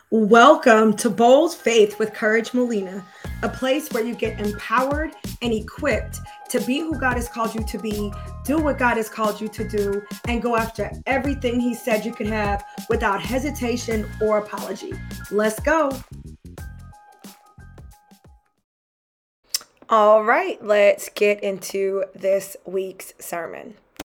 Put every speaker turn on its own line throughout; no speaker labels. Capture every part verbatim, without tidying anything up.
Welcome to Bold Faith with Courage Molina, a place where you get empowered and equipped to be who God has called you to be, do what God has called you to do, and go after everything He said you can have without hesitation or apology. Let's go. All right, let's get into this week's sermon.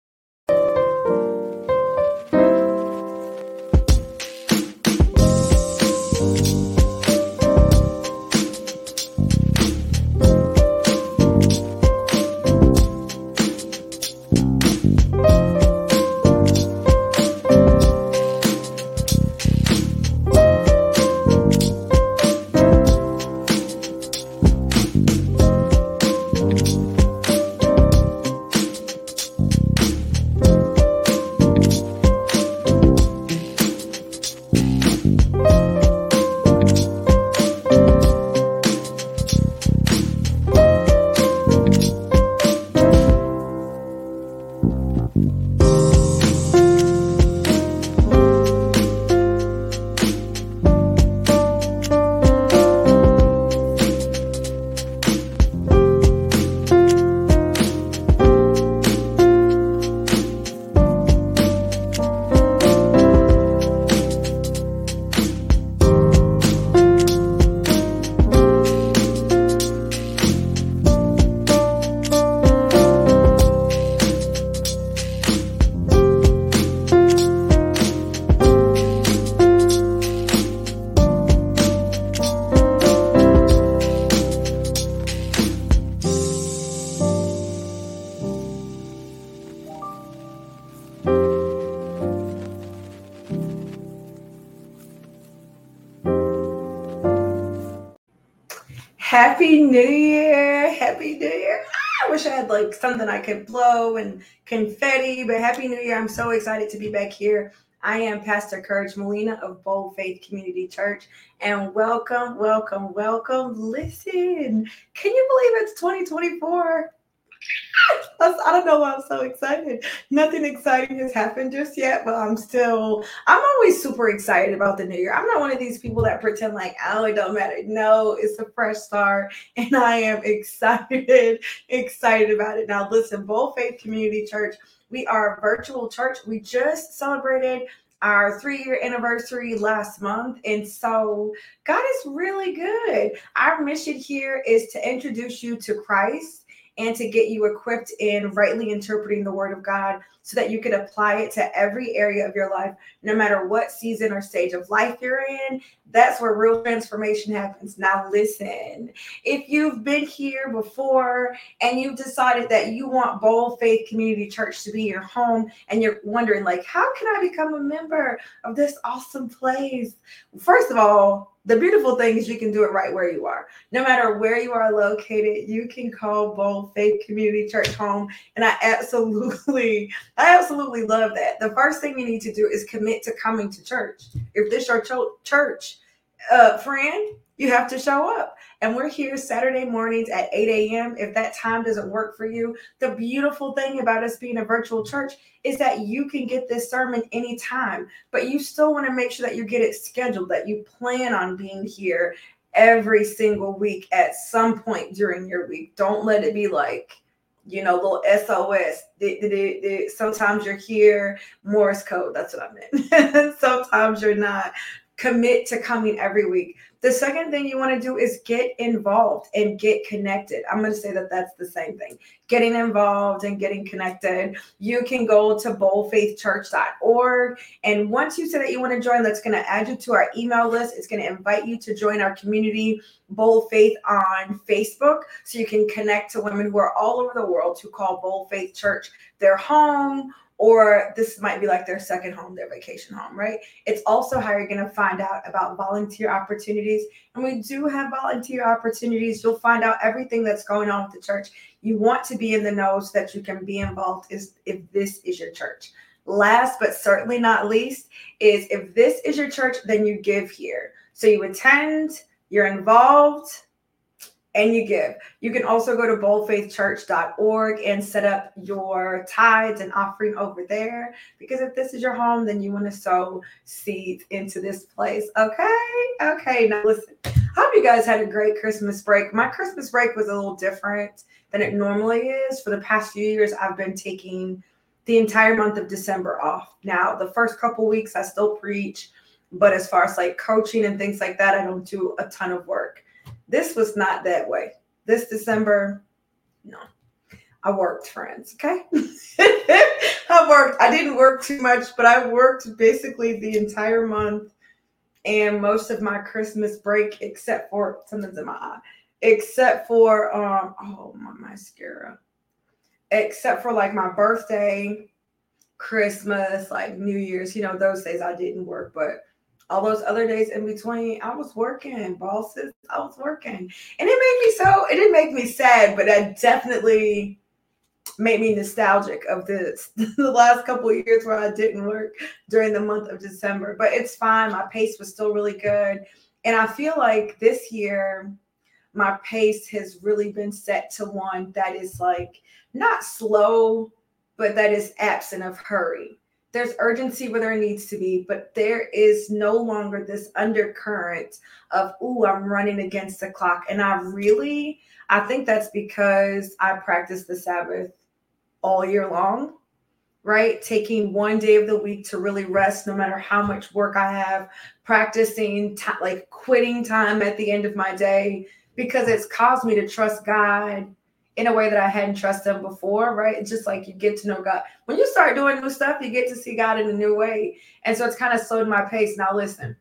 Happy New Year. Happy New Year. I wish I had like something I could blow and confetti, but Happy New Year. I'm so excited to be back here. I am Pastor Courage Molina of Bold Faith Community Church, and welcome, welcome, welcome. Listen, can you believe it's twenty twenty-four? I don't know why I'm so excited. Nothing exciting has happened just yet, but I'm still, I'm always super excited about the new year. I'm not one of these people that pretend like, oh, it don't matter. No, it's a fresh start, and I am excited, excited about it. Now, listen, Bold Faith Community Church, we are a virtual church. We just celebrated our three-year anniversary last month, and so God is really good. Our mission here is to introduce you to Christ and to get you equipped in rightly interpreting the word of God so that you can apply it to every area of your life, no matter what season or stage of life you're in. That's where real transformation happens. Now, listen, if you've been here before and you've decided that you want Bold Faith Community Church to be your home, and you're wondering, like, how can I become a member of this awesome place? First of all, the beautiful thing is you can do it right where you are. No matter where you are located, you can call Bold Faith Community Church home. And I absolutely, I absolutely love that. The first thing you need to do is commit to coming to church. If this is your cho- church, uh, friend, you have to show up. And we're here Saturday mornings at eight a.m. If that time doesn't work for you, the beautiful thing about us being a virtual church is that you can get this sermon anytime, but you still want to make sure that you get it scheduled, that you plan on being here every single week at some point during your week. Don't let it be like, you know, little S O S. The, the, the, the, sometimes you're here, Morse code, that's what I meant. Sometimes you're not. Commit to coming every week. The second thing you want to do is get involved and get connected. I'm going to say that that's the same thing. Getting involved and getting connected. You can go to bold faith church dot org. And once you say that you want to join, that's going to add you to our email list. It's going to invite you to join our community, Bold Faith, on Facebook. So you can connect to women who are all over the world who call Bold Faith Church their home, or this might be like their second home, their vacation home, right? It's also how you're going to find out about volunteer opportunities. And we do have volunteer opportunities. You'll find out everything that's going on with the church. You want to be in the know so that you can be involved is if this is your church. Last but certainly not least is if this is your church, then you give here. So you attend, you're involved, and you give. You can also go to bold faith church dot org and set up your tithes and offering over there, because if this is your home, then you want to sow seeds into this place. Okay. Okay. Now listen, I hope you guys had a great Christmas break. My Christmas break was a little different than it normally is. For the past few years, I've been taking the entire month of December off. Now, the first couple weeks I still preach, but as far as like coaching and things like that, I don't do a ton of work. This was not that way. This December, no, I worked, friends. Okay. I worked. I didn't work too much, but I worked basically the entire month and most of my Christmas break, except for something's in my eye, except for, um, oh, my mascara, except for like my birthday, Christmas, like New Year's, you know, those days I didn't work, but all those other days in between, I was working, bosses, I was working. And it made me so, it didn't make me sad, but it definitely made me nostalgic of this, the last couple of years where I didn't work during the month of December. But it's fine. My pace was still really good. And I feel like this year, my pace has really been set to one that is like not slow, but that is absent of hurry. There's urgency where there needs to be, but there is no longer this undercurrent of, ooh, I'm running against the clock. And I really, I think that's because I practice the Sabbath all year long, right? Taking one day of the week to really rest, no matter how much work I have, practicing t- like quitting time at the end of my day, because it's caused me to trust God in a way that I hadn't trusted him before, right? It's just like you get to know God. When you start doing new stuff, you get to see God in a new way. And so it's kind of slowed my pace. Now listen,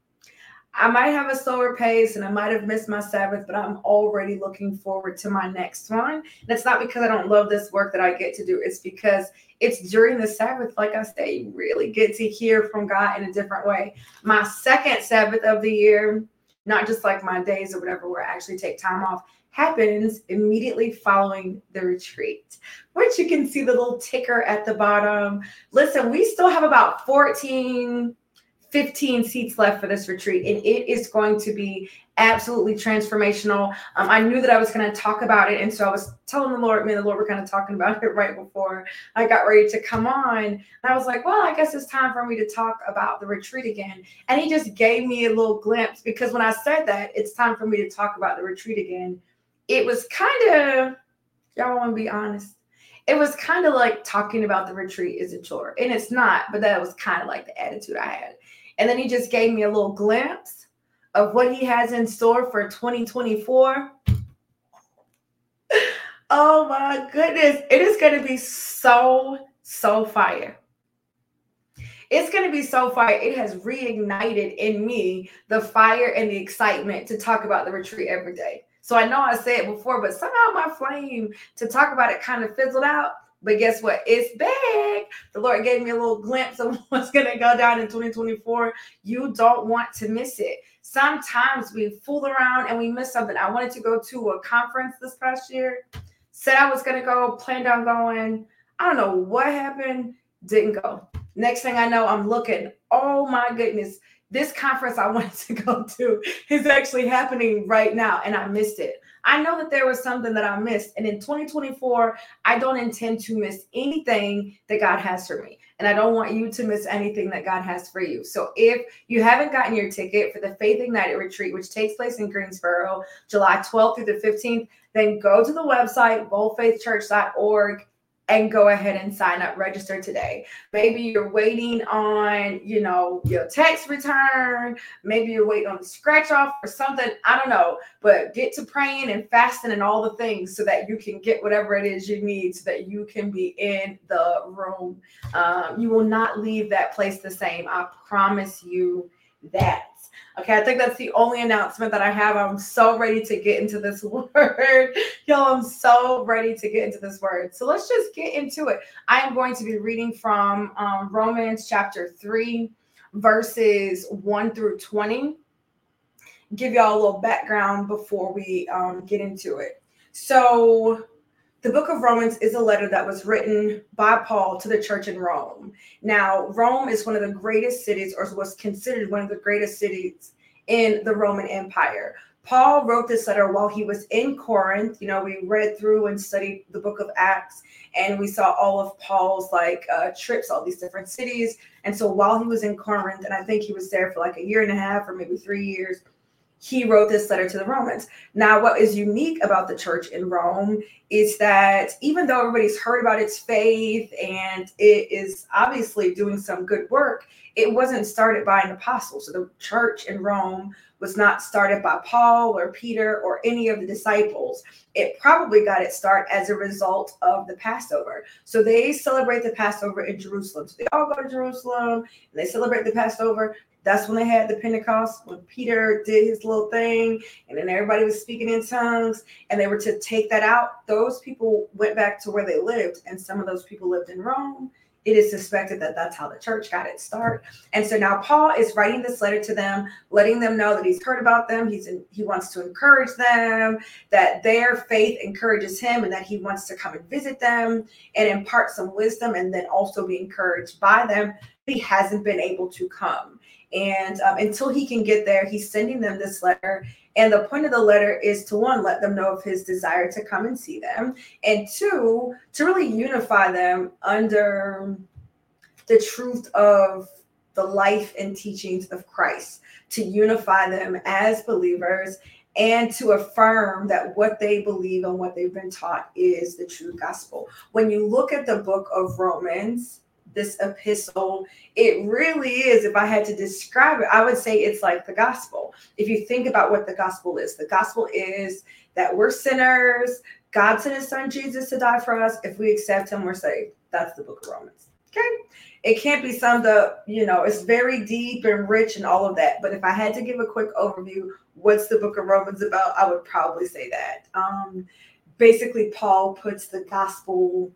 I might have a slower pace and I might have missed my Sabbath, but I'm already looking forward to my next one. And it's not because I don't love this work that I get to do. It's because it's during the Sabbath, like I say, you really get to hear from God in a different way. My second Sabbath of the year, not just like my days or whatever where I actually take time off, happens immediately following the retreat, which you can see the little ticker at the bottom. Listen, we still have about fourteen, fifteen seats left for this retreat, and it is going to be absolutely transformational. Um, I knew that I was going to talk about it, and so I was telling the Lord, me and the Lord were kind of talking about it right before I got ready to come on. And I was like, well, I guess it's time for me to talk about the retreat again. And he just gave me a little glimpse, because when I said that it's time for me to talk about the retreat again, it was kind of, y'all want to be honest, it was kind of like talking about the retreat is a chore. And it's not, but that was kind of like the attitude I had. And then he just gave me a little glimpse of what he has in store for twenty twenty-four. Oh my goodness. It is going to be so, so fire. It's going to be so fire. It has reignited in me the fire and the excitement to talk about the retreat every day. So I know I said it before, but somehow my flame to talk about it kind of fizzled out. But guess what? It's big. The Lord gave me a little glimpse of what's going to go down in twenty twenty-four. You don't want to miss it. Sometimes we fool around and we miss something. I wanted to go to a conference this past year. Said I was going to go, planned on going. I don't know what happened. Didn't go. Next thing I know, I'm looking. Oh my goodness. This conference I wanted to go to is actually happening right now, and I missed it. I know that there was something that I missed. And in twenty twenty-four, I don't intend to miss anything that God has for me. And I don't want you to miss anything that God has for you. So if you haven't gotten your ticket for the Faith Ignited Retreat, which takes place in Greensboro, July twelfth through the fifteenth, then go to the website, bold faith church dot org. And go ahead and sign up, register today. Maybe you're waiting on, you know, your tax return. Maybe you're waiting on the scratch off or something. I don't know, but get to praying and fasting and all the things so that you can get whatever it is you need so that you can be in the room. Um, you will not leave that place the same. I promise you that. Okay, I think that's the only announcement that I have. I'm so ready to get into this word. Y'all, I'm so ready to get into this word. So let's just get into it. I am going to be reading from um, Romans chapter three, verses one through twenty. Give y'all a little background before we um, get into it. So the book of Romans is a letter that was written by Paul to the church in Rome. Now, Rome is one of the greatest cities, or was considered one of the greatest cities in the Roman Empire. Paul wrote this letter while he was in Corinth. You know, we read through and studied the book of Acts, and we saw all of Paul's like uh, trips, all these different cities. And so while he was in Corinth, and I think he was there for like a year and a half or maybe three years, he wrote this letter to the Romans. Now, what is unique about the church in Rome is that even though everybody's heard about its faith and it is obviously doing some good work, it wasn't started by an apostle. So the church in Rome was not started by Paul or Peter or any of the disciples. It probably got its start as a result of the Passover. So they celebrate the Passover in Jerusalem. So they all go to Jerusalem and they celebrate the Passover. That's when they had the Pentecost, when Peter did his little thing, and then everybody was speaking in tongues, and they were to take that out. Those people went back to where they lived, and some of those people lived in Rome. It is suspected that that's how the church got its start. And so now Paul is writing this letter to them, letting them know that he's heard about them. He's in, he wants to encourage them, that their faith encourages him, and that he wants to come and visit them and impart some wisdom, and then also be encouraged by them. He hasn't been able to come. And um, until he can get there, he's sending them this letter. And the point of the letter is to, one, let them know of his desire to come and see them. And two, to really unify them under the truth of the life and teachings of Christ, to unify them as believers and to affirm that what they believe and what they've been taught is the true gospel. When you look at the book of Romans, this epistle, it really is, if I had to describe it, I would say it's like the gospel. If you think about what the gospel is, the gospel is that we're sinners. God sent his son Jesus to die for us. If we accept him, we're saved. That's the book of Romans. Okay. It can't be summed up, you know, it's very deep and rich and all of that. But if I had to give a quick overview, what's the book of Romans about? I would probably say that. Um, basically, Paul puts the gospel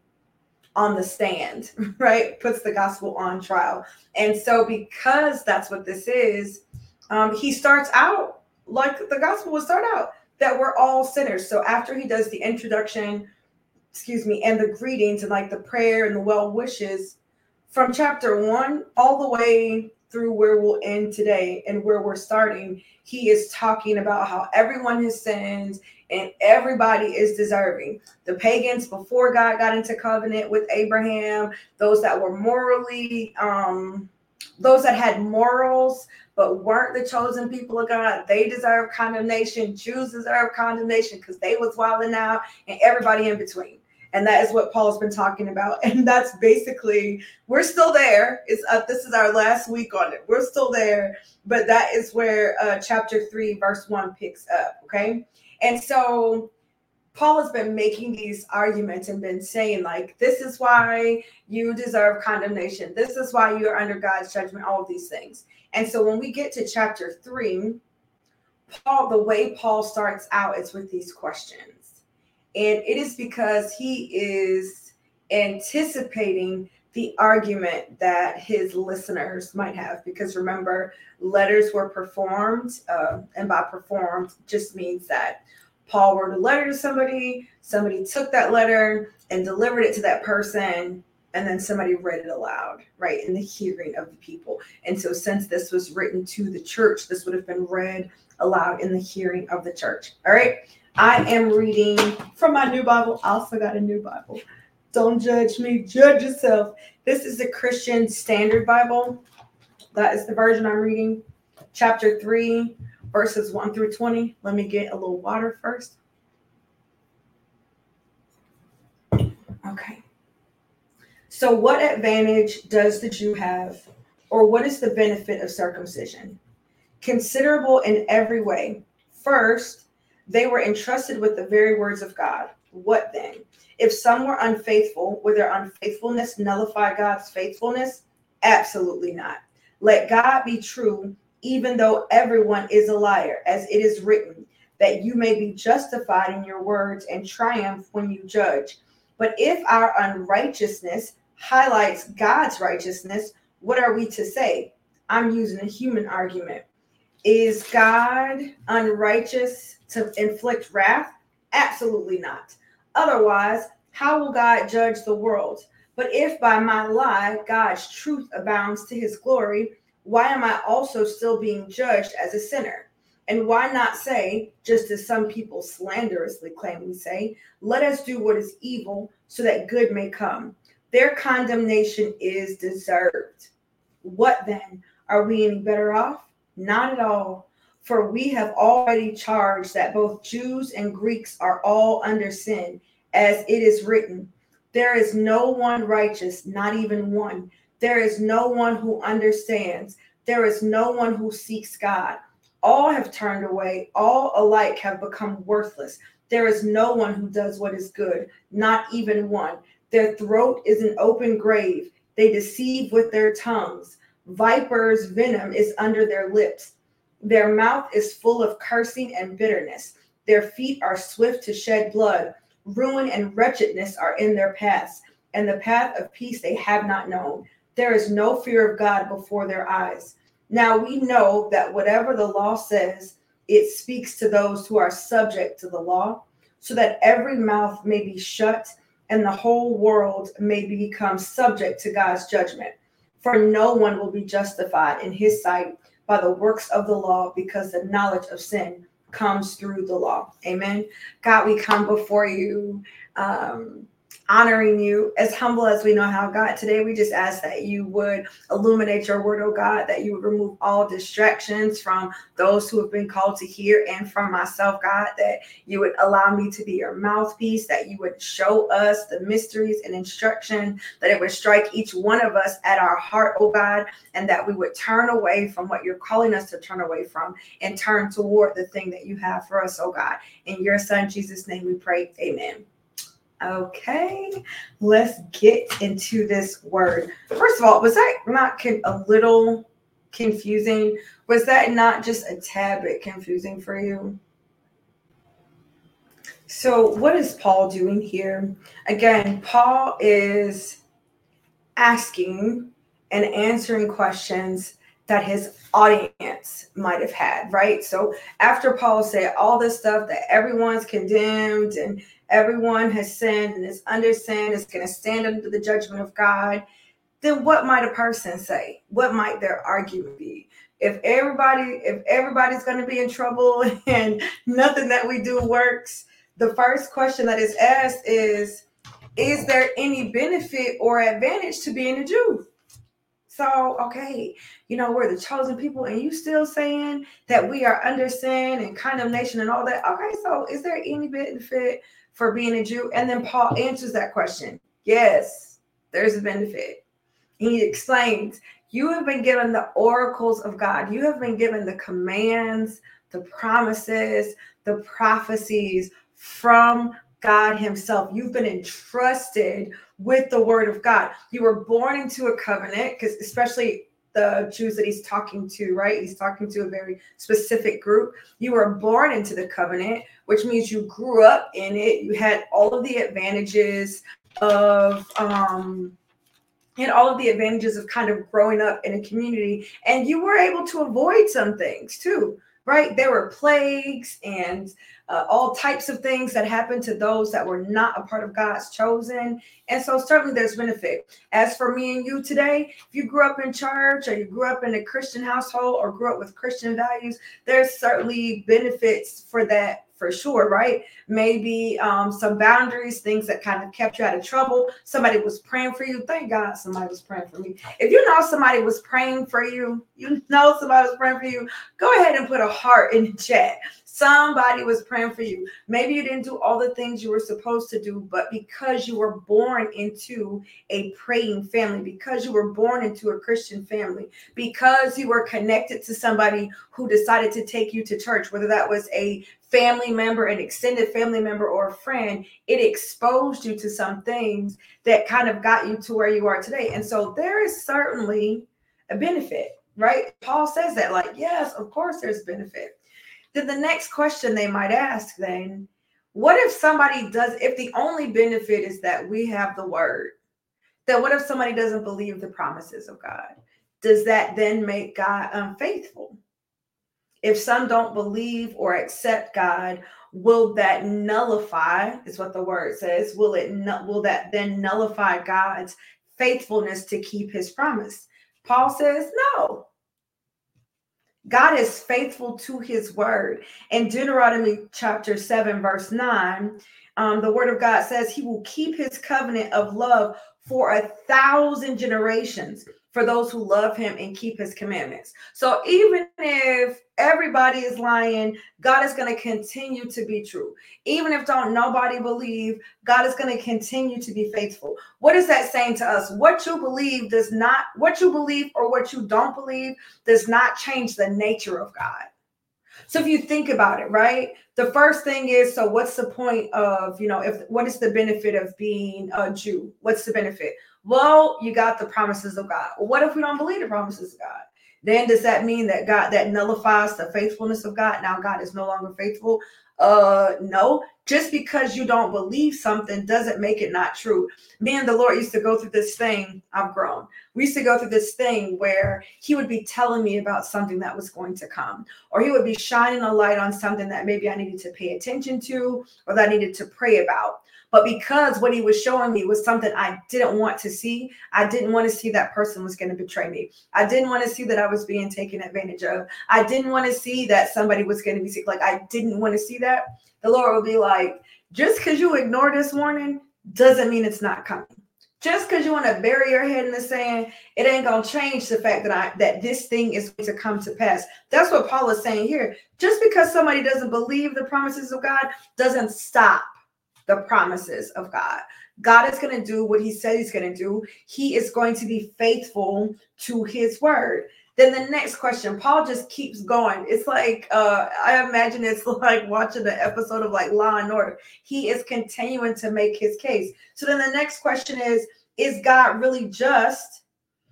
on the stand, right? Puts the gospel on trial. And so because that's what this is, um, he starts out like the gospel would start out, that we're all sinners. So after he does the introduction, excuse me, and the greetings and like the prayer and the well wishes from chapter one all the way through where we'll end today and where we're starting, he is talking about how everyone has sinned and everybody is deserving. The pagans before God got into covenant with Abraham, those that were morally, um, those that had morals but weren't the chosen people of God, they deserve condemnation. Jews deserve condemnation because they was wilding out, and everybody in between. And that is what Paul's been talking about. And that's basically, we're still there. It's uh, this is our last week on it. We're still there. But that is where uh, chapter three, verse one picks up. Okay. And so Paul has been making these arguments and been saying, like, this is why you deserve condemnation. This is why you're under God's judgment, all of these things. And so when we get to chapter three, Paul, the way Paul starts out is with these questions. And it is because he is anticipating the argument that his listeners might have. Because remember, letters were performed, uh, and by performed just means that Paul wrote a letter to somebody, somebody took that letter and delivered it to that person, and then somebody read it aloud, right, in the hearing of the people. And so since this was written to the church, this would have been read aloud in the hearing of the church. All right. I am reading from my new Bible. I also got a new Bible. Don't judge me. Judge yourself. This is the Christian Standard Bible. That is the version I'm reading. Chapter three, verses one through twenty. Let me get a little water first. Okay. So what advantage does the Jew have, or what is the benefit of circumcision? Considerable in every way. First, they were entrusted with the very words of God. What then? If some were unfaithful, would their unfaithfulness nullify God's faithfulness? Absolutely not. Let God be true, even though everyone is a liar, as it is written, that you may be justified in your words and triumph when you judge. But if our unrighteousness highlights God's righteousness, what are we to say? I'm using a human argument. Is God unrighteous to inflict wrath? Absolutely not. Otherwise, how will God judge the world? But if by my lie God's truth abounds to his glory, why am I also still being judged as a sinner? And why not say, just as some people slanderously claim we say, let us do what is evil so that good may come. Their condemnation is deserved. What then? Are we any better off? Not at all. For we have already charged that both Jews and Greeks are all under sin, as it is written, there is no one righteous, not even one. There is no one who understands. There is no one who seeks God. All have turned away. All alike have become worthless. There is no one who does what is good, not even one. Their throat is an open grave. They deceive with their tongues. Vipers' venom is under their lips. Their mouth is full of cursing and bitterness. Their feet are swift to shed blood. Ruin and wretchedness are in their paths, and the path of peace they have not known. There is no fear of God before their eyes. Now we know that whatever the law says, it speaks to those who are subject to the law, so that every mouth may be shut and the whole world may become subject to God's judgment. For no one will be justified in his sight by the works of the law, because the knowledge of sin comes through the law. Amen. God, we come before you, um, honoring you, as humble as we know how. God, today we just ask that you would illuminate your word, oh God, that you would remove all distractions from those who have been called to hear and from myself, God, that you would allow me to be your mouthpiece, that you would show us the mysteries and instruction, that it would strike each one of us at our heart, oh God, and that we would turn away from what you're calling us to turn away from and turn toward the thing that you have for us, oh God. In your son, Jesus' name we pray, amen. Okay, let's get into this word. First of all, was that not con- a little confusing? Was that not just a tad bit confusing for you? So what is Paul doing here? Again, Paul is asking and answering questions that his audience might have had, right? So after Paul said all this stuff that everyone's condemned and everyone has sinned and is under sin, is going to stand under the judgment of God, then what might a person say? What might their argument be? If everybody, if everybody's going to be in trouble and nothing that we do works, the first question that is asked is, is there any benefit or advantage to being a Jew? So, okay, you know, we're the chosen people, and you still saying that we are under sin and condemnation and all that. Okay, so is there any benefit for being a Jew? And then Paul answers that question. Yes, there's a benefit. He explains, you have been given the oracles of God. You have been given the commands, the promises, the prophecies from God himself. You've been entrusted with the word of God. You were born into a covenant, because especially the Jews that he's talking to, right? He's talking to a very specific group. You were born into the covenant, which means you grew up in it. You had all of the advantages of, um, and all of the advantages of kind of growing up in a community, and you were able to avoid some things too, right? There were plagues and uh, all types of things that happened to those that were not a part of God's chosen. And so certainly there's benefit. As for me and you today, if you grew up in church or you grew up in a Christian household or grew up with Christian values, there's certainly benefits for that, for sure, right? Maybe um, some boundaries, things that kind of kept you out of trouble. Somebody was praying for you. Thank God somebody was praying for me. If you know somebody was praying for you, you know somebody was praying for you, go ahead and put a heart in the chat. Somebody was praying for you. Maybe you didn't do all the things you were supposed to do, but because you were born into a praying family, because you were born into a Christian family, because you were connected to somebody who decided to take you to church, whether that was a family member, an extended family member, or a friend, it exposed you to some things that kind of got you to where you are today. And so there is certainly a benefit, right? Paul says that, like, yes, of course there's benefit. Then the next question they might ask then, what if somebody does, if the only benefit is that we have the word, then what if somebody doesn't believe the promises of God? Does that then make God unfaithful? If some don't believe or accept God, will that nullify, is what the word says, will it will that then nullify God's faithfulness to keep his promise? Paul says no. God is faithful to his word. In Deuteronomy chapter seven, verse nine, um, the word of God says he will keep his covenant of love for a thousand generations for those who love him and keep his commandments. So even if everybody is lying, God is going to continue to be true. Even if don't nobody believe, God is going to continue to be faithful. What is that saying to us? What you believe does not, what you believe or what you don't believe does not change the nature of God. So if you think about it, right, the first thing is, so what's the point of, you know, if what is the benefit of being a Jew? What's the benefit? Well, you got the promises of God. Well, what if we don't believe the promises of God? Then does that mean that God, that nullifies the faithfulness of God? Now God is no longer faithful? Uh, no. Just because you don't believe something doesn't make it not true. Me and the Lord used to go through this thing. I've grown. We used to go through this thing where he would be telling me about something that was going to come, or he would be shining a light on something that maybe I needed to pay attention to, or that I needed to pray about. But because what he was showing me was something I didn't want to see, I didn't want to see that person was going to betray me. I didn't want to see that I was being taken advantage of. I didn't want to see that somebody was going to be sick. Like, I didn't want to see that. The Lord will be like, just because you ignore this warning doesn't mean it's not coming. Just because you want to bury your head in the sand, it ain't going to change the fact that I that this thing is going to come to pass. That's what Paul is saying here. Just because somebody doesn't believe the promises of God doesn't stop the promises of God. God is going to do what he said he's going to do. He is going to be faithful to his word. Then the next question, Paul just keeps going. It's like, uh, I imagine it's like watching an episode of like Law and Order. He is continuing to make his case. So then the next question is, is God really just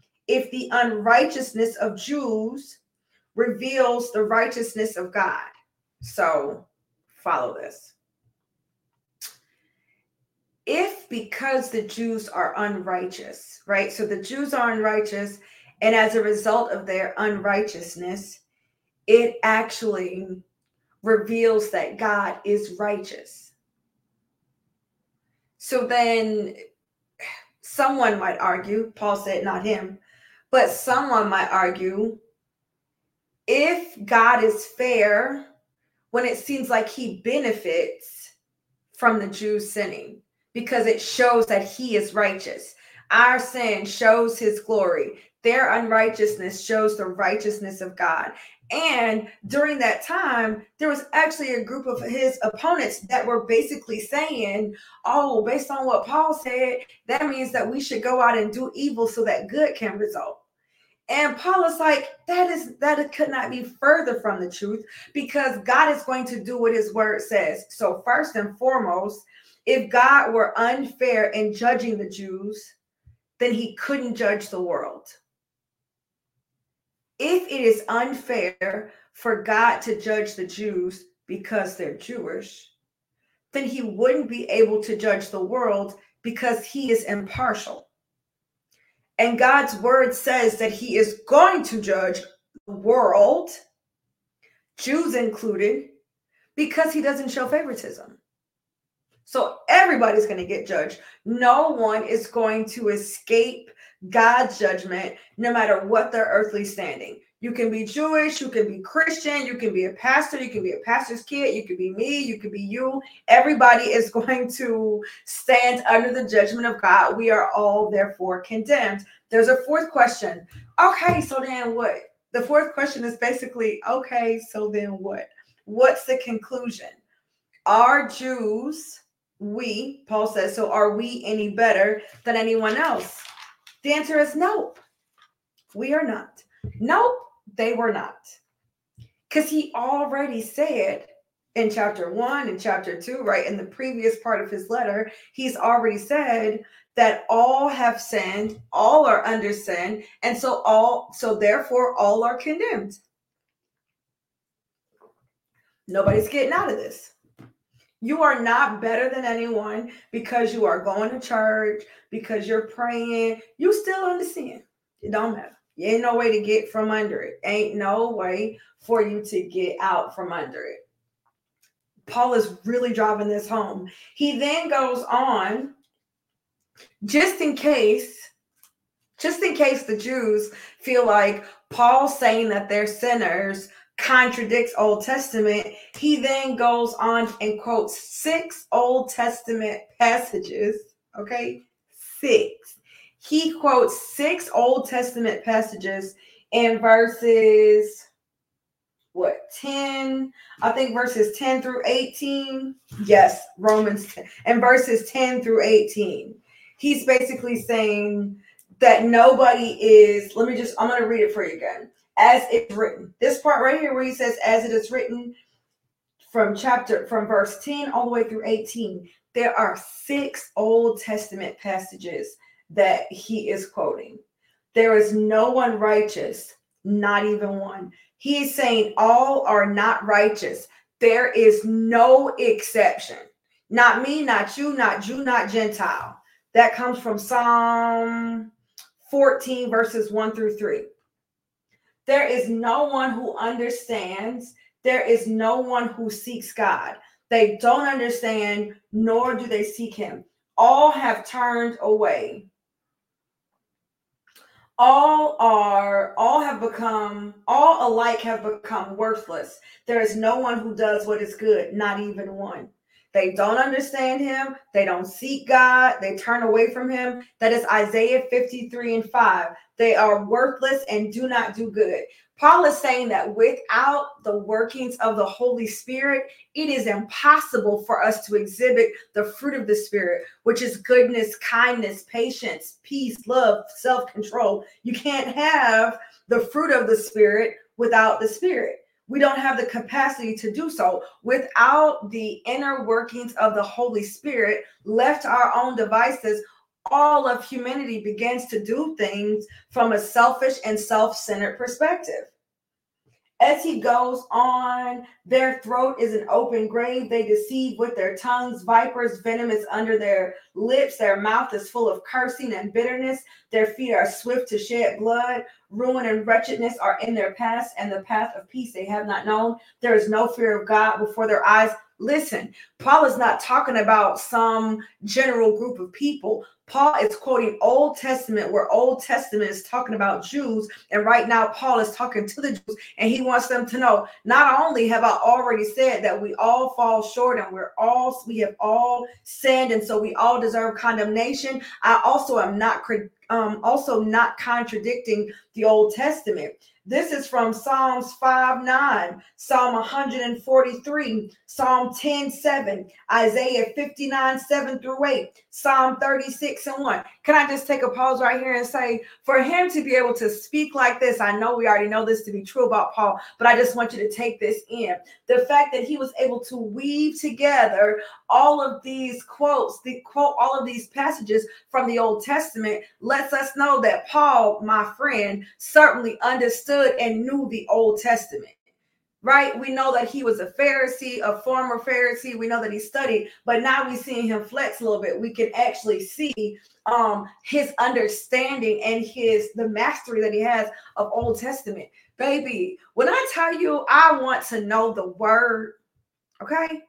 if the unrighteousness of Jews reveals the righteousness of God? So follow this. If because the Jews are unrighteous, right? So the Jews are unrighteous, and as a result of their unrighteousness, it actually reveals that God is righteous. So then someone might argue, Paul said not him, but someone might argue, if God is fair when it seems like he benefits from the Jews sinning, because it shows that he is righteous. Our sin shows his glory. Their unrighteousness shows the righteousness of God. And during that time, there was actually a group of his opponents that were basically saying, oh, based on what Paul said, that means that we should go out and do evil so that good can result. And Paul is like, that is that could not be further from the truth, because God is going to do what his word says. So first and foremost, if God were unfair in judging the Jews, then he couldn't judge the world. If it is unfair for God to judge the Jews because they're Jewish, then he wouldn't be able to judge the world because he is impartial. And God's word says that he is going to judge the world, Jews included, because he doesn't show favoritism. So everybody's going to get judged. No one is going to escape God's judgment, no matter what their earthly standing. You can be Jewish, you can be Christian, you can be a pastor, you can be a pastor's kid, you could be me, you could be you. Everybody is going to stand under the judgment of God. We are all therefore condemned. There's a fourth question. Okay, so then what? The fourth question is basically, okay, so then what? What's the conclusion? Are Jews, we, Paul says, so are we any better than anyone else? The answer is nope. We are not. Nope, they were not. Because he already said in chapter one and chapter two, right, in the previous part of his letter, he's already said that all have sinned, all are under sin, and so all, so therefore all are condemned. Nobody's getting out of this. You are not better than anyone because you are going to church, because you're praying. You still under sin. It don't matter. Ain't no way to get from under it. Ain't no way for you to get out from under it. Paul is really driving this home. He then goes on, just in case, just in case the Jews feel like, Paul saying that they're sinners contradicts Old Testament. He then goes on and quotes six Old Testament passages. Okay, six. He quotes six Old Testament passages in verses, what, ten? I think verses ten through eighteen. Yes, Romans ten. And verses ten through eighteen. He's basically saying that nobody is, let me just, I'm going to read it for you again. As it's written. This part right here where he says, as it is written, from chapter, from verse ten all the way through eighteen, there are six Old Testament passages that he is quoting. There is no one righteous, not even one. He is saying all are not righteous. There is no exception. Not me, not you, not Jew, not Gentile. That comes from Psalm fourteen, verses one through three. There is no one who understands. There is no one who seeks God. They don't understand, nor do they seek him. All have turned away. All are, all have become, all alike have become worthless. There is no one who does what is good, not even one. They don't understand him. They don't seek God. They turn away from him. That is Isaiah fifty-three and five. They are worthless and do not do good. Paul is saying that without the workings of the Holy Spirit, it is impossible for us to exhibit the fruit of the Spirit, which is goodness, kindness, patience, peace, love, self-control. You can't have the fruit of the Spirit without the Spirit. We don't have the capacity to do so. Without the inner workings of the Holy Spirit, left to our own devices, all of humanity begins to do things from a selfish and self-centered perspective. As he goes on, their throat is an open grave. They deceive with their tongues. Vipers, venom is under their lips. Their mouth is full of cursing and bitterness. Their feet are swift to shed blood. Ruin and wretchedness are in their paths, and the path of peace they have not known. There is no fear of God before their eyes. Listen, Paul is not talking about some general group of people. Paul is quoting Old Testament, where Old Testament is talking about Jews. And right now, Paul is talking to the Jews, and he wants them to know, not only have I already said that we all fall short and we're all, we have all sinned, and so we all deserve condemnation. I also am not, um, also not contradicting the Old Testament. This is from Psalms five nine, Psalm one forty-three, Psalm ten seven, Isaiah fifty-nine seven through eight, Psalm thirty-six and one. Can I just take a pause right here and say, for him to be able to speak like this, I know we already know this to be true about Paul, but I just want you to take this in. The fact that he was able to weave together all of these quotes, the quote, all of these passages from the Old Testament lets us know that Paul, my friend, certainly understood and knew the Old Testament, right? We know that he was a Pharisee, a former Pharisee. We know that he studied, but now we see him flex a little bit. We can actually see um, his understanding and his the mastery that he has of Old Testament. Baby, when I tell you I want to know the word, okay?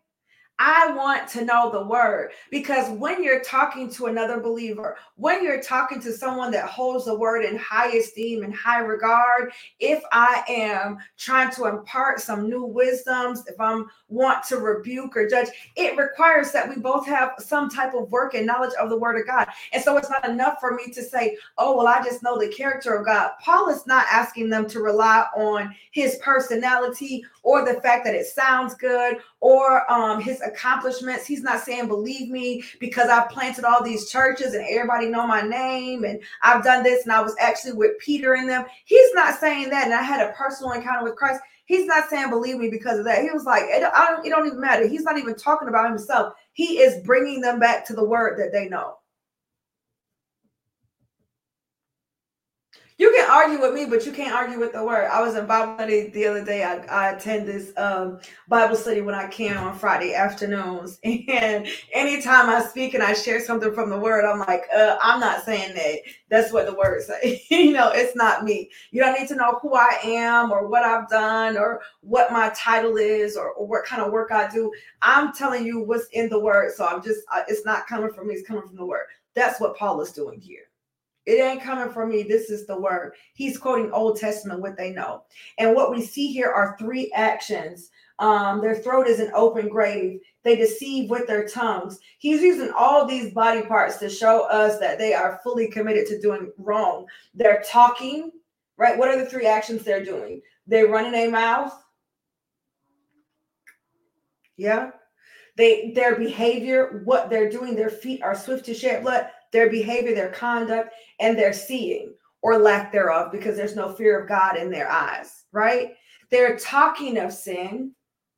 I want to know the word, because when you're talking to another believer, when you're talking to someone that holds the word in high esteem and high regard, if I am trying to impart some new wisdoms, if I'm want to rebuke or judge, it requires that we both have some type of work and knowledge of the word of God. And so it's not enough for me to say, oh, well, I just know the character of God. Paul is not asking them to rely on his personality or the fact that it sounds good or um, his accomplishments. He's not saying, believe me, because I've planted all these churches and everybody know my name and I've done this and I was actually with Peter in them. He's not saying that. And I had a personal encounter with Christ. He's not saying, believe me, because of that. He was like, it, I don't, it don't even matter. He's not even talking about himself. He is bringing them back to the word that they know. You can argue with me, but you can't argue with the word. I was in Bible study the other day. I, I attend this um, Bible study when I can on Friday afternoons. And anytime I speak and I share something from the word, I'm like, uh, I'm not saying that. That's what the word say. You know, it's not me. You don't need to know who I am or what I've done or what my title is or, or what kind of work I do. I'm telling you what's in the word. So I'm just, uh, it's not coming from me. It's coming from the word. That's what Paul is doing here. It ain't coming from me. This is the word. He's quoting Old Testament, what they know. And what we see here are three actions. Um, their throat is an open grave. They deceive with their tongues. He's using all these body parts to show us that they are fully committed to doing wrong. They're talking, right? What are the three actions they're doing? They run in their mouth. Yeah. They, their behavior, what they're doing, their feet are swift to shed blood. Their behavior, their conduct, and their seeing or lack thereof, because there's no fear of God in their eyes, right? They're talking of sin.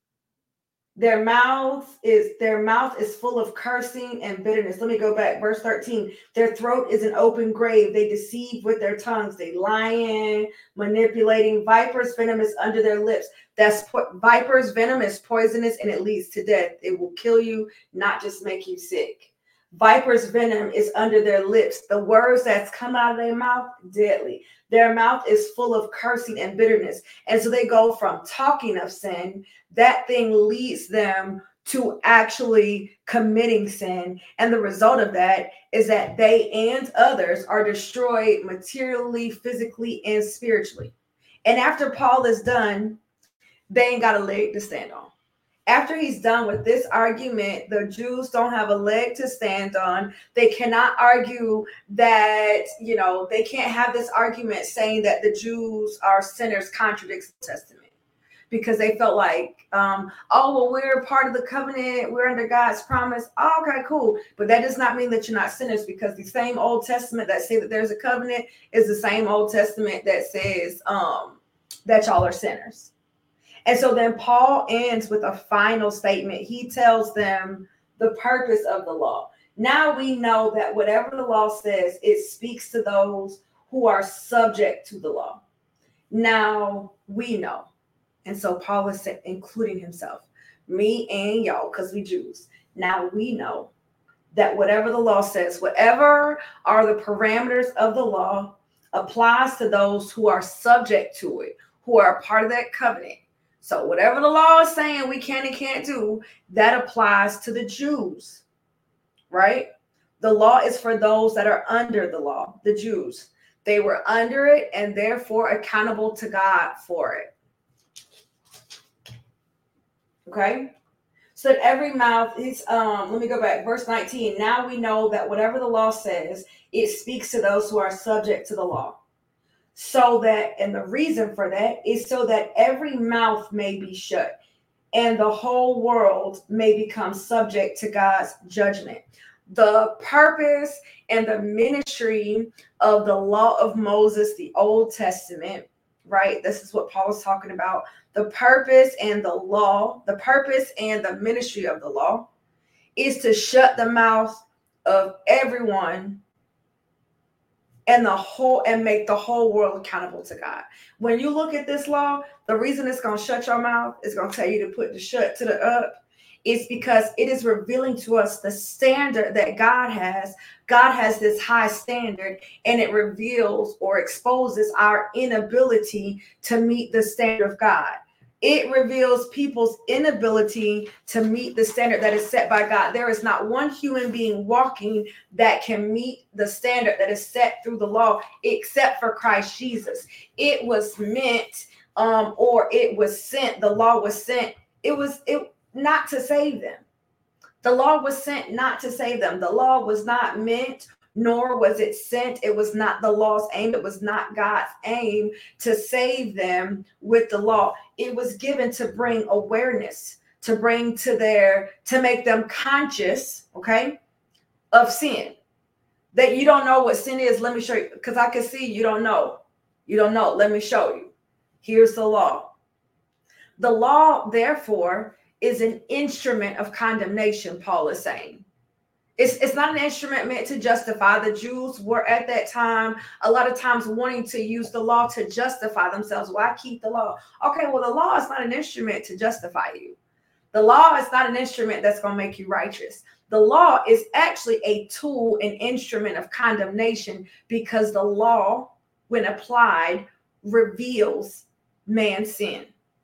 Their mouth is their mouth is full of cursing and bitterness. Let me go back. Verse thirteen. Their throat is an open grave. They deceive with their tongues. They lying, manipulating. Viper's venom is under their lips. That's po- viper's venom is poisonous and it leads to death. It will kill you, not just make you sick. Viper's venom is under their lips. The words that's come out of their mouth, deadly. Their mouth is full of cursing and bitterness. And so they go from talking of sin, that thing leads them to actually committing sin. And the result of that is that they and others are destroyed materially, physically, and spiritually. And after Paul is done, they ain't got a leg to stand on. After he's done with this argument, the Jews don't have a leg to stand on. They cannot argue that, you know, they can't have this argument saying that the Jews are sinners contradicts the Testament, because they felt like, um, oh, well, we're part of the covenant. We're under God's promise. Oh, okay, cool. But that does not mean that you're not sinners, because the same Old Testament that say that there's a covenant is the same Old Testament that says um, that y'all are sinners. And so then Paul ends with a final statement. He tells them the purpose of the law. Now we know that whatever the law says, it speaks to those who are subject to the law. Now we know. And so Paul is including himself, me and y'all, because we Jews. Now we know that whatever the law says, whatever are the parameters of the law, applies to those who are subject to it, who are part of that covenant. So whatever the law is saying we can and can't do, that applies to the Jews, right? The law is for those that are under the law, the Jews. They were under it and therefore accountable to God for it. Okay? So that every mouth is, um, let me go back, verse nineteen. Now we know that whatever the law says, it speaks to those who are subject to the law. So that, and the reason for that is so that every mouth may be shut and the whole world may become subject to God's judgment. The purpose and the ministry of the law of Moses, the Old Testament, right? This is what Paul is talking about. The purpose and the law, the purpose and the ministry of the law is to shut the mouth of everyone and the whole and make the whole world accountable to God. When you look at this law, the reason it's going to shut your mouth, is going to tell you to put the shut to the up, is because it is revealing to us the standard that God has. God has this high standard, and it reveals or exposes our inability to meet the standard of God. It reveals people's inability to meet the standard that is set by God. There is not one human being walking that can meet the standard that is set through the law except for Christ Jesus. It was meant um, or it was sent. The law was sent. It was it not to save them. The law was sent not to save them. The law was not meant, nor was it sent. It was not the law's aim. It was not God's aim to save them with the law. It was given to bring awareness, to bring to their, to make them conscious, okay, of sin. That you don't know what sin is. Let me show you, because I can see you don't know. You don't know. Let me show you. Here's the law. The law, therefore, is an instrument of condemnation, Paul is saying. It's, it's not an instrument meant to justify. The Jews were at that time a lot of times wanting to use the law to justify themselves. Why keep the law? Okay, well, the law is not an instrument to justify you. The law is not an instrument that's going to make you righteous. The law is actually a tool, an instrument of condemnation, because the law, when applied, reveals man's sin.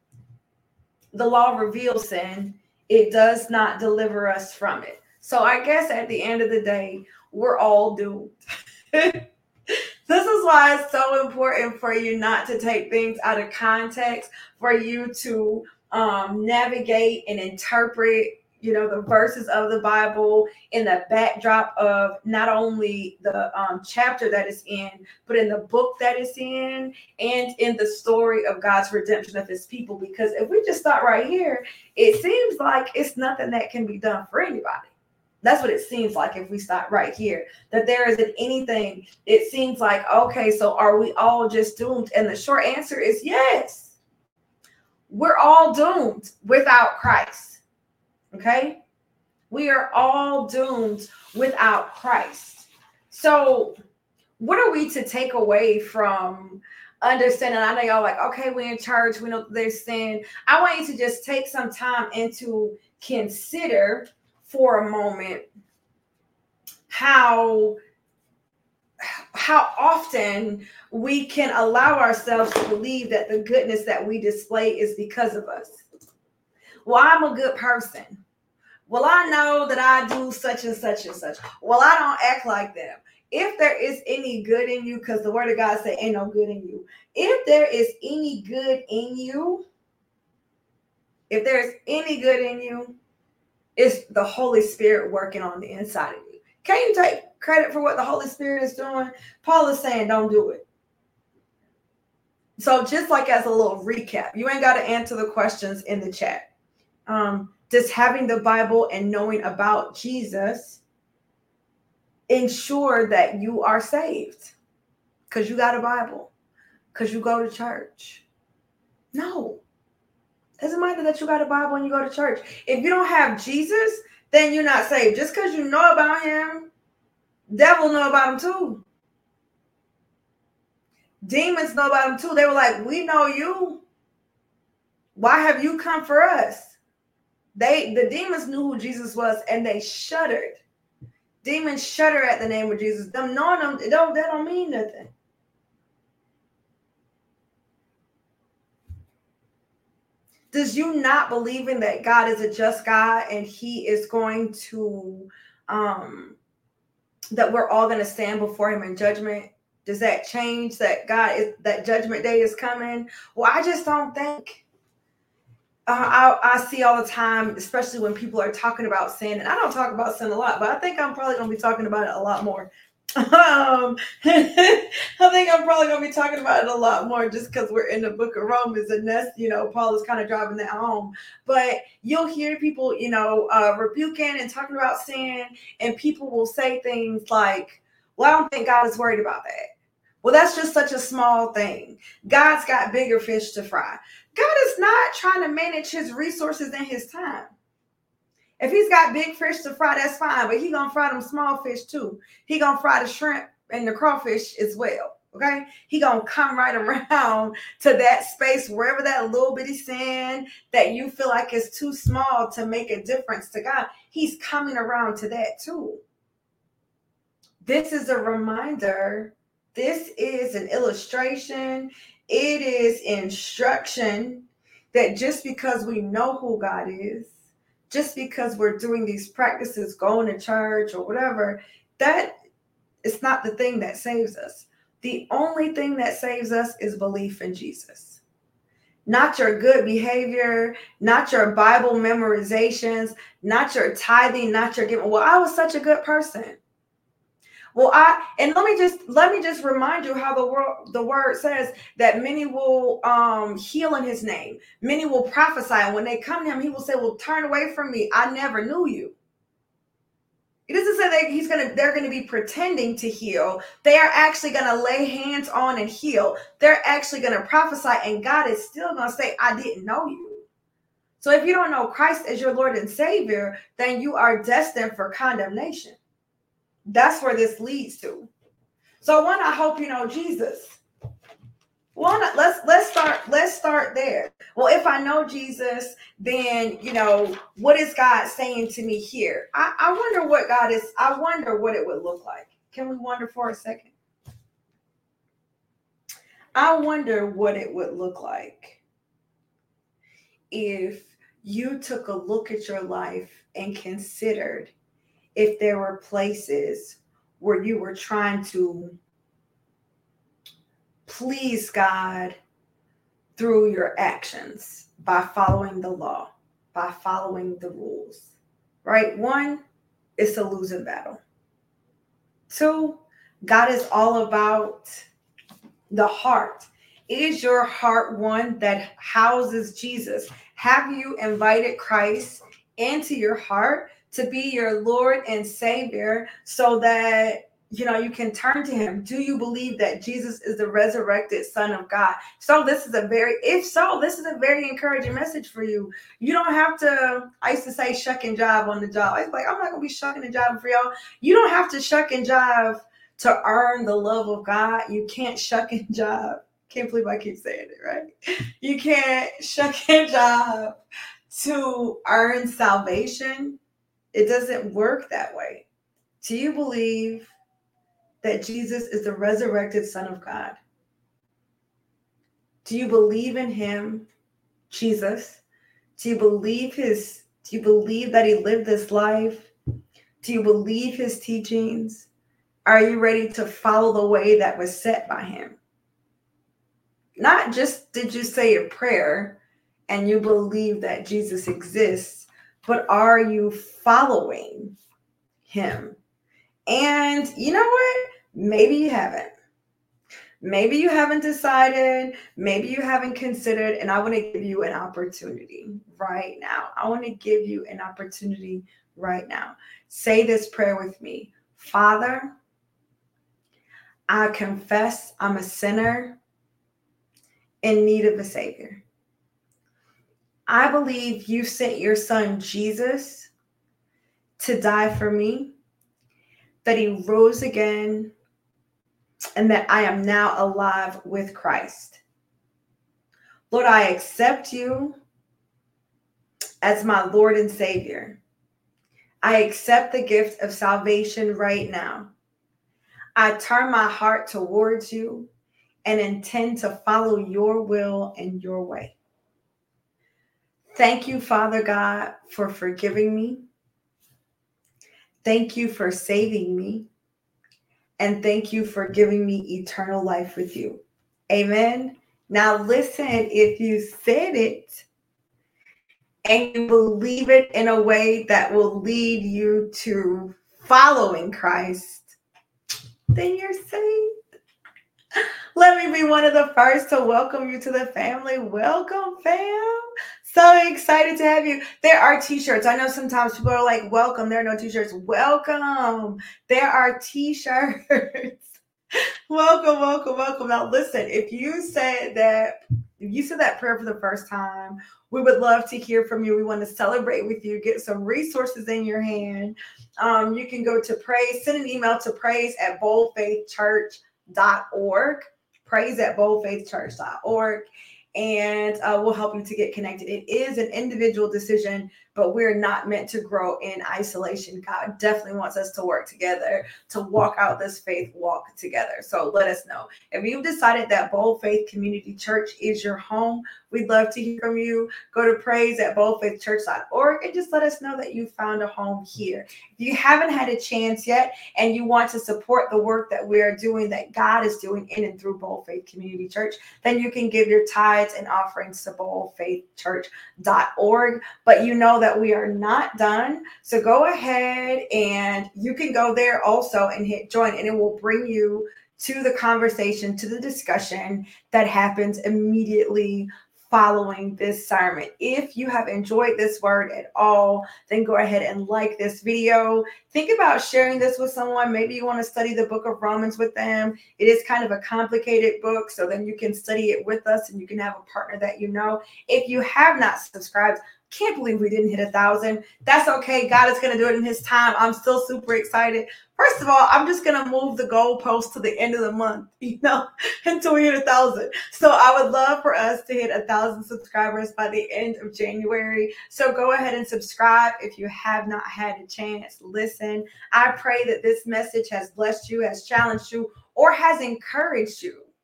The law reveals sin. It does not deliver us from it. So I guess at the end of the day, we're all doomed. This is why it's so important for you not to take things out of context, for you to um, navigate and interpret, you know, the verses of the Bible in the backdrop of not only the um, chapter that it's in, but in the book that it's in, and in the story of God's redemption of his people. Because if we just start right here, it seems like it's nothing that can be done for anybody. That's what it seems like if we start right here, that there isn't anything. It seems like, okay, so are we all just doomed? And the short answer is yes. We're all doomed without Christ. Okay? We are all doomed without Christ. So what are we to take away from understanding? I know y'all like, okay, we're in church, we know that there's sin. I want you to just take some time and to consider for a moment how how often we can allow ourselves to believe that the goodness that we display is because of us. Well, I'm a good person. Well, I know that I do such and such and such. Well, I don't act like them. If there is any good in you, because the word of God said ain't no good in you. If there is any good in you, if there's any good in you, it's the Holy Spirit working on the inside of you. Can you take credit for what the Holy Spirit is doing? Paul is saying don't do it. So just like as a little recap, you ain't got to answer the questions in the chat. Um, just having the Bible and knowing about Jesus ensure that you are saved because you got a Bible, because you go to church. No. Doesn't matter that you got a Bible and you go to church. If you don't have Jesus, then you're not saved. Just because you know about him, devil know about him too. Demons know about him too. They were like, we know you. Why have you come for us? They, the demons knew who Jesus was and they shuddered. Demons shudder at the name of Jesus. Them knowing them, it don't, that don't mean nothing. Does you not believing that God is a just God and he is going to, um, that we're all going to stand before him in judgment? Does that change that God is, that judgment day is coming? Well, I just don't think. Uh, I, I see all the time, especially when people are talking about sin, and I don't talk about sin a lot, but I think I'm probably going to be talking about it a lot more. Um, I think I'm probably going to be talking about it a lot more just because we're in the book of Romans, and that's, you know, Paul is kind of driving that home. But you'll hear people, you know, uh, rebuking and talking about sin, and people will say things like, well, I don't think God is worried about that. Well, that's just such a small thing. God's got bigger fish to fry. God is not trying to manage his resources in his time. If he's got big fish to fry, that's fine, but he gonna fry them small fish too. He gonna fry the shrimp and the crawfish as well. Okay, he gonna come right around to that space wherever that little bitty sin that you feel like is too small to make a difference to God. He's coming around to that too. This is a reminder. This is an illustration. It is instruction that just because we know who God is, just because we're doing these practices, going to church or whatever, that is not the thing that saves us. The only thing that saves us is belief in Jesus. Not your good behavior, not your Bible memorizations, not your tithing, not your giving. Well, I was such a good person. Well, I and let me just let me just remind you how the word the word says that many will um, heal in his name. Many will prophesy, and when they come to him, he will say, "Well, turn away from me. I never knew you." It doesn't say that he's gonna they're gonna be pretending to heal. They are actually gonna lay hands on and heal. They're actually gonna prophesy, and God is still gonna say, "I didn't know you." So if you don't know Christ as your Lord and Savior, then you are destined for condemnation. That's where this leads to. So one, I hope you know Jesus. One, let's let's start let's start there. Well, if I know Jesus, then you know what is God saying to me here? I, I wonder what God is. I wonder what it would look like. Can we wonder for a second? I wonder what it would look like if you took a look at your life and considered if there were places where you were trying to please God through your actions by following the law, by following the rules, right? One, it's a losing battle. Two, God is all about the heart. Is your heart one that houses Jesus? Have you invited Christ into your heart to be your Lord and Savior so that, you know, you can turn to him? Do you believe that Jesus is the resurrected Son of God? So this is a very, if so, this is a very encouraging message for you. You don't have to, I used to say shuck and jive on the job. I was like, I'm not going to be shucking and jiving for y'all. You don't have to shuck and jive to earn the love of God. You can't shuck and jive. Can't believe I keep saying it, right? You can't shuck and jive to earn salvation. It doesn't work that way. Do you believe that Jesus is the resurrected Son of God? Do you believe in him, Jesus? Do you believe his, do you believe that he lived this life? Do you believe his teachings? Are you ready to follow the way that was set by him? Not just did you say a prayer and you believe that Jesus exists, but are you following him? And you know what? Maybe you haven't. Maybe you haven't decided. Maybe you haven't considered. And I want to give you an opportunity right now. I want to give you an opportunity right now. Say this prayer with me. Father, I confess I'm a sinner in need of a Savior. I believe you sent your son Jesus to die for me, that he rose again, and that I am now alive with Christ. Lord, I accept you as my Lord and Savior. I accept the gift of salvation right now. I turn my heart towards you and intend to follow your will and your way. Thank you, Father God, for forgiving me. Thank you for saving me. And thank you for giving me eternal life with you. Amen. Now listen, if you said it and you believe it in a way that will lead you to following Christ, then you're saved. Let me be one of the first to welcome you to the family. Welcome, fam. So excited to have you. There are t-shirts. I know sometimes people are like, welcome. There are no t-shirts. Welcome. There are t-shirts. Welcome, welcome, welcome. Now listen, if you said that, if you said that prayer for the first time, we would love to hear from you. We want to celebrate with you, get some resources in your hand. Um, you can go to praise, send an email to praise at bold faith church dot org, praise at bold faith church dot org, and uh, we'll help you to get connected. It is an individual decision, but we're not meant to grow in isolation. God definitely wants us to work together, to walk out this faith walk together. So let us know. If you've decided that Bold Faith Community Church is your home, we'd love to hear from you. Go to praise at bold faith church dot org and just let us know that you found a home here. If you haven't had a chance yet and you want to support the work that we are doing, that God is doing in and through Bold Faith Community Church, then you can give your tithes and offerings to bold faith church dot org. But you know that we are not done. So go ahead and you can go there also and hit join, and it will bring you to the conversation, to the discussion that happens immediately following this sermon. If you have enjoyed this word at all, then go ahead and like this video. Think about sharing this with someone. Maybe you want to study the book of Romans with them. It is kind of a complicated book, so then you can study it with us and you can have a partner that you know. If you have not subscribed, can't believe we didn't hit a thousand. That's okay. God is going to do it in his time. I'm still super excited. First of all, I'm just going to move the goalpost to the end of the month, you know, until we hit a thousand. So I would love for us to hit a thousand subscribers by the end of January. So go ahead and subscribe if you have not had a chance. Listen, I pray that this message has blessed you, has challenged you, or has encouraged you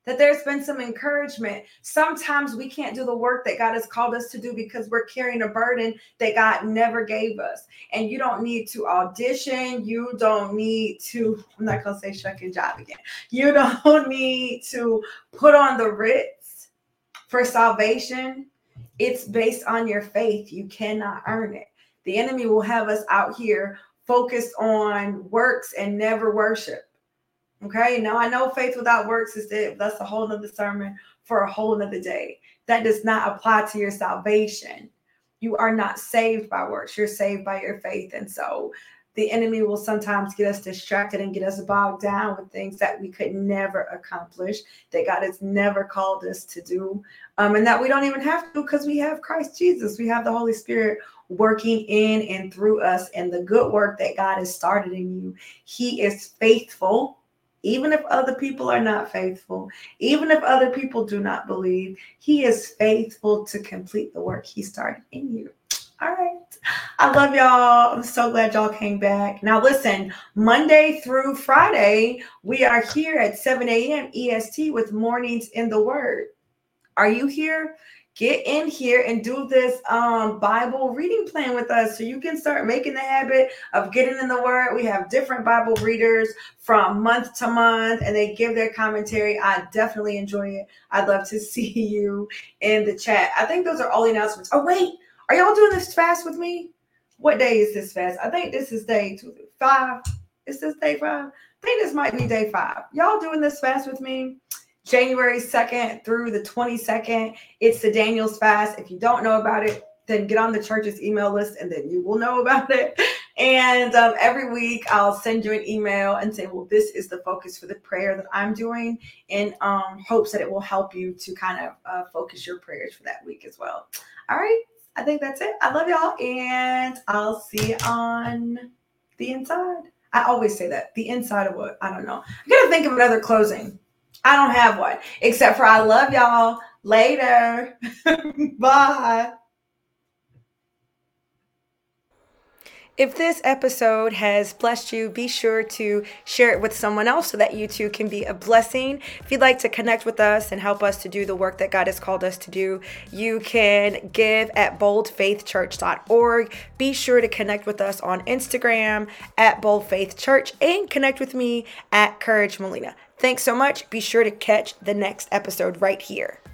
that there's been some encouragement. Sometimes we can't do the work that God has called us to do because we're carrying a burden that God never gave us. And you don't need to audition. You don't need to, I'm not going to say shuck and jive again. You don't need to put on the Ritz for salvation. It's based on your faith. You cannot earn it. The enemy will have us out here focused on works and never worship. Okay, now I know faith without works is dead. That's a whole nother sermon for a whole nother day. That does not apply to your salvation. You are not saved by works. You're saved by your faith. And so the enemy will sometimes get us distracted and get us bogged down with things that we could never accomplish, that God has never called us to do, um, and that we don't even have to because we have Christ Jesus. We have the Holy Spirit working in and through us, and the good work that God has started in you. He is faithful. Even if other people are not faithful, even if other people do not believe, he is faithful to complete the work he started in you. All right. I love y'all. I'm so glad y'all came back. Now listen, Monday through Friday, we are here at seven a.m. E S T with Mornings in the Word. Are you here? Get in here and do this um, Bible reading plan with us so you can start making the habit of getting in the Word. We have different Bible readers from month to month, and they give their commentary. I definitely enjoy it. I'd love to see you in the chat. I think those are all the announcements. Oh, wait. Are y'all doing this fast with me? What day is this fast? I think this is day two, five. Is this day five? I think this might be day five. Y'all doing this fast with me? January second through the twenty-second. It's the Daniel's fast. If you don't know about it, then get on the church's email list and then you will know about it. And um, every week I'll send you an email and say, well, this is the focus for the prayer that I'm doing, in um, hopes that it will help you to kind of uh, focus your prayers for that week as well. All right. I think that's it. I love y'all, and I'll see you on the inside. I always say that. The inside of what? I don't know. I got to think of another closing. I don't have one, except for I love y'all. Later. Bye. If this episode has blessed you, be sure to share it with someone else so that you too can be a blessing. If you'd like to connect with us and help us to do the work that God has called us to do, you can give at bold faith church dot org. Be sure to connect with us on Instagram at Bold Faith Church and connect with me at Courage Molina. Thanks so much. Be sure to catch the next episode right here.